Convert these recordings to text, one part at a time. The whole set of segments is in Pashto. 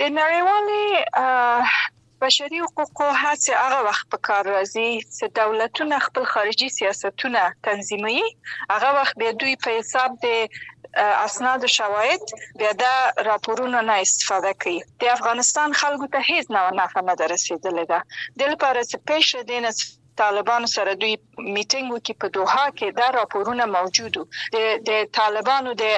د نړیوالې بشري حقوقو هڅه هغه وخت په کار راځي چې دولتونه خپل خارجي سیاستونه تنظیموي. هغه وخت به دوی په حساب د اسناد شواهد بیا د راپورونو نه استفاده کوي. د افغانستان خلکو ته هیڅ نفع نه رسیدلې ده. د لپاره چې پیش دینه طالبانو سره دوی میټینګ وکړي په دوحه کې دا راپورونه موجودو. د طالبانو د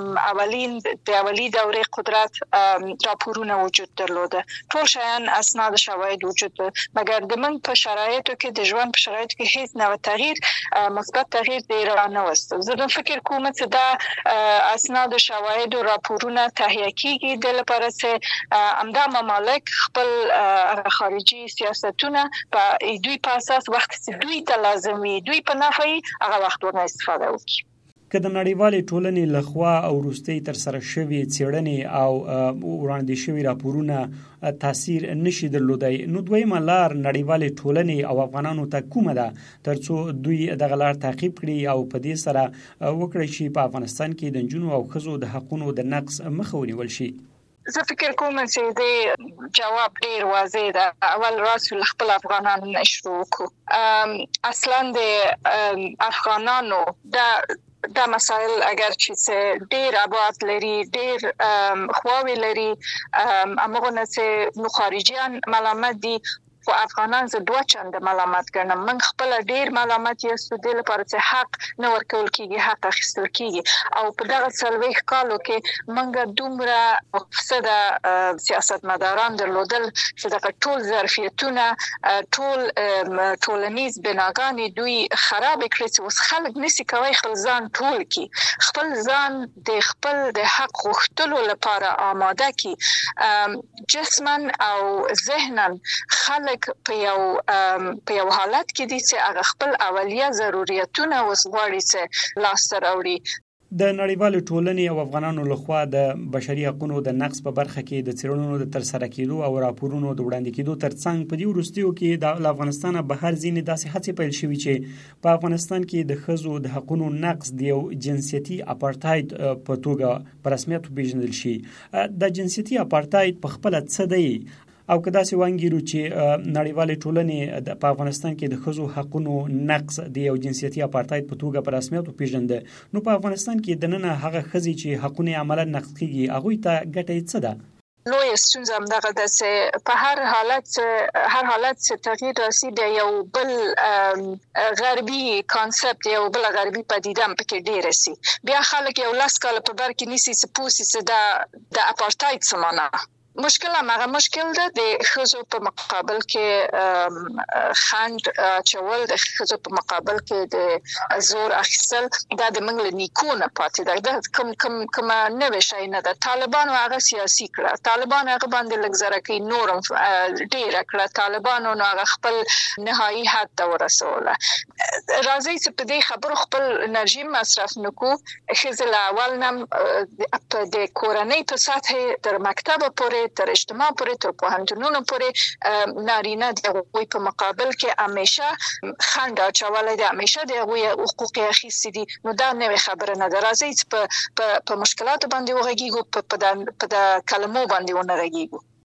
اولی دورې قدرت راپورونه وجود درلوده. ټول شیان اسناد شواهد وجود ده، مګر د من په شرایطو کې د ژوند په شرایطو کې هیڅ نوع تغییر مثبت تغییر دی رانه وسته. زه فکر کوم چې دا اسناد شواهد او راپورونه تهیه کیږي د لپاره چې امدا ممالک خپل خارجي سیاستونه په دوی په اساس وخت چې دوی ته لازمي دوی په نفعي هغه وخت ورنه استفاده وکړي. که د نړیوالې ټولنې لخوا او وروستي تر سره شوی څېړنې او وړاندې شوی راپورونه تاثیر نشي درلودای، نو دویمه لار نړیوالې ټولنې او افغانانو ته کومه ده ترڅو دوی دغه لار تعقیب کړي او په دې سره وکړي چې په افغانستان کې د نجونو او ښځو د حقوقو د نقض مخه ونیول شي؟ زه فکر کوم چې د جواب ډیر واضح ده. اول راسل خپل افغانانو نشو کو اصلا د افغانانو دا مسائل اگر چې ډیر ابعاد لري، ډیر خواوې لري، امغه نه چې نو خارجيان ملامت دي خو افغانان زه دوه چنده ملامت ګڼم. من خپل ډیر ملامت یاستو د لپاره چې حق نه ورکول کیږي، حق اخیستل کیږي او په دغه څلويخ کالو کې منګه دومره مفسده سیاستمداران درلودل چې دغه ټول ظرفیتونه ټول ټولنیز بناګانې دوی خراب کړي چې اوس خلک نسی کوي خپل ځان ټول کی، خپل ځان د خپل د حق غوښتلو لپاره آماده کی، جسمن او ذهنن خلک په یو حالت کې دي چې هغه خپل اولیه ضرورتونه وسغواړي چې لاس سره وړي. د نړیوالې ټولنې او افغانانو لخوا د بشري حقوقو د نقض په برخه کې د څېړنو د ترسره کېدو او راپورونو د وړاندې کېدو ترڅنګ په دې وروستیو کې د افغانستان بهر ځینې داسې هڅې پیل شوې چې په افغانستان کې د ښځو د حقوقو نقض د یو جنسیتي اپارټاید په توګه په رسمیت وپېژندل شي. د جنسیتي اپارټاید په خپله څه دی او که داسې وانګیرو چې نړیوالې ټولنې په افغانستان کې د ښځو حقوقو نقض د یو جنسیتي اپارټاید په توګه په رسمیت وپېژنده، نو په افغانستان کې دننه هغه ښځې چې حقونه عملاً نقض کیږي هغوی ته ګټه څه ده؟ لوی ستونزه هم دغه ده چې په هر حالت چې تغییر راسي د یو بل غربي کانسپټ یو بل غربي پدیده هم پکې ډېر سي. بیا خلک یو لاس کال په بر کې نيسي چې پوسي چې د اپارټاید څه معنا. مشکل ده د ښځو په مقابل کې خند چول، د ښځو په مقابل کې د زور اخیستل دا د منګل نیکونه پاتې ده. دا کوم نوې شي نه ده. طالبانو هغه سیاسي کړه، طالبانو هغه باندې لګزره کوي، نورم ډیر کړه، طالبانو نو هغه خپل نهایی حد ته ورسوله. راځي چې په دې خبرو خپل انرژي مصرف نکو. ښځه اول نم د کورنۍ په سطح تر مکتب پورې تر اجتماع پورې تر پوهنتونونو پورې نارینه د غوي په مقابل کې همیشه خند اچولای دي، همیشه د غوي حقوق اخیستي دي. نو دا نوې خبره نه ده. راځي په مشکلات باندې وغږیږو، په د کلمو باندې ونه غږیږو.